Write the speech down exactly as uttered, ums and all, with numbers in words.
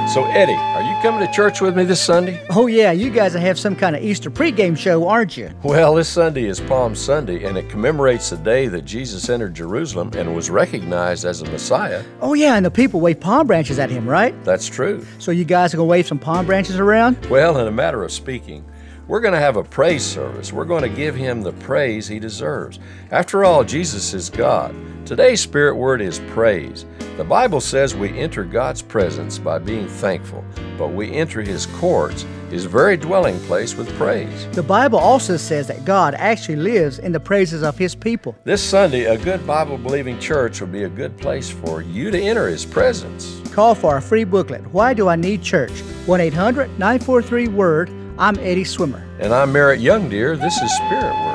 So, Eddie, are you coming to church with me this Sunday? Oh, yeah, you guys have some kind of Easter pregame show, aren't you? Well, this Sunday is Palm Sunday, and it commemorates the day that Jesus entered Jerusalem and was recognized as a Messiah. Oh, yeah, and the people wave palm branches at him, right? That's true. So you guys are going to wave some palm branches around? Well, in a matter of speaking, we're going to have a praise service. We're going to give him the praise he deserves. After all, Jesus is God. Today's spirit word is praise. The Bible says we enter God's presence by being thankful, but we enter his courts, his very dwelling place, with praise. The Bible also says that God actually lives in the praises of his people. This Sunday, a good Bible-believing church will be a good place for you to enter his presence. Call for our free booklet, Why Do I Need Church? one eight hundred nine four three WORD. I'm Eddie Swimmer. And I'm Merritt Youngdeer. This is Spirit Word.